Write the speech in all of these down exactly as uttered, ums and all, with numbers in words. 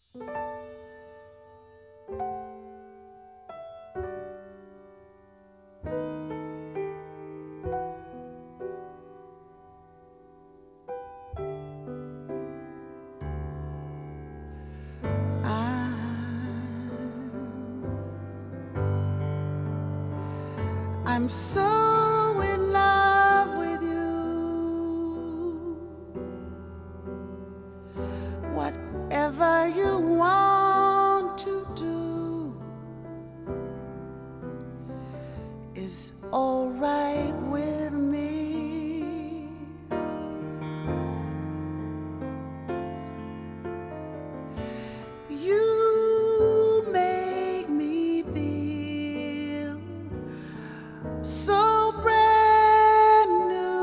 I'm so in love with you. Whatever you want to do is all right with me. You make me feel so brand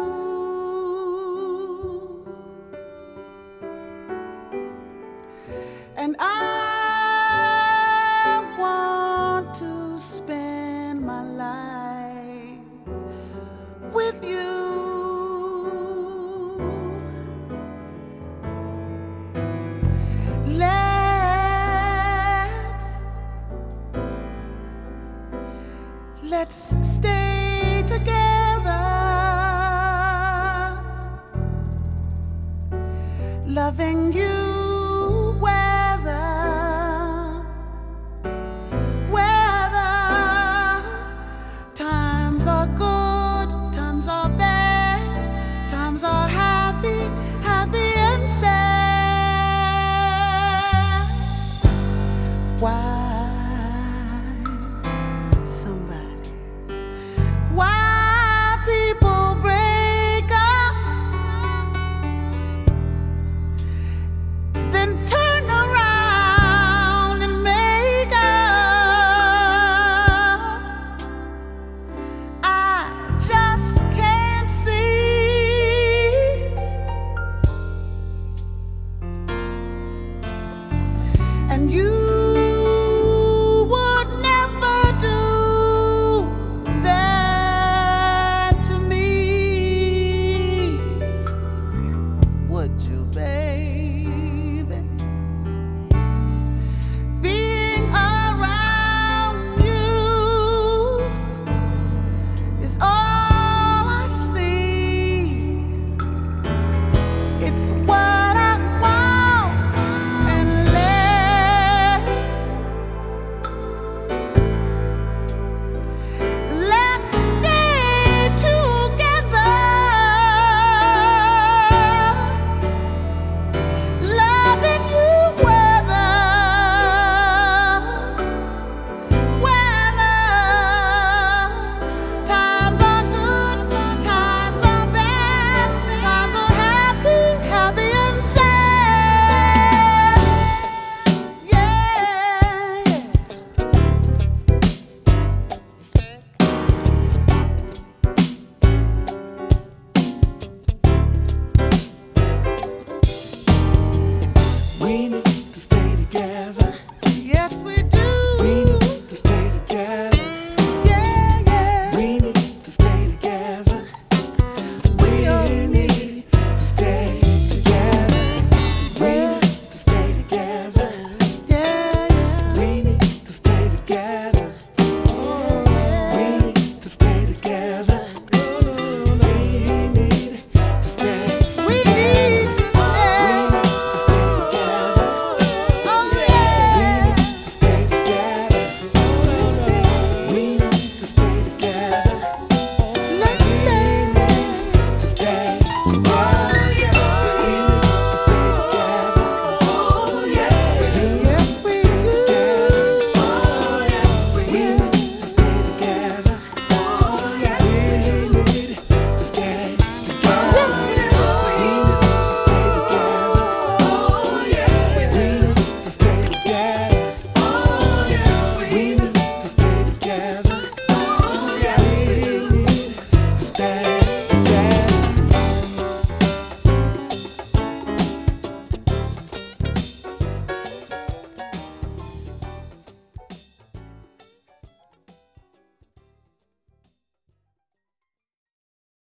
new, and I want to spend my life with you. Let's let's stay together, loving you whether, whether times are good, times are bad, times are happy, happy and sad. Why somebody, why people break up, then turn around and make up? I just can't see. And you would never do that to me, would you, babe?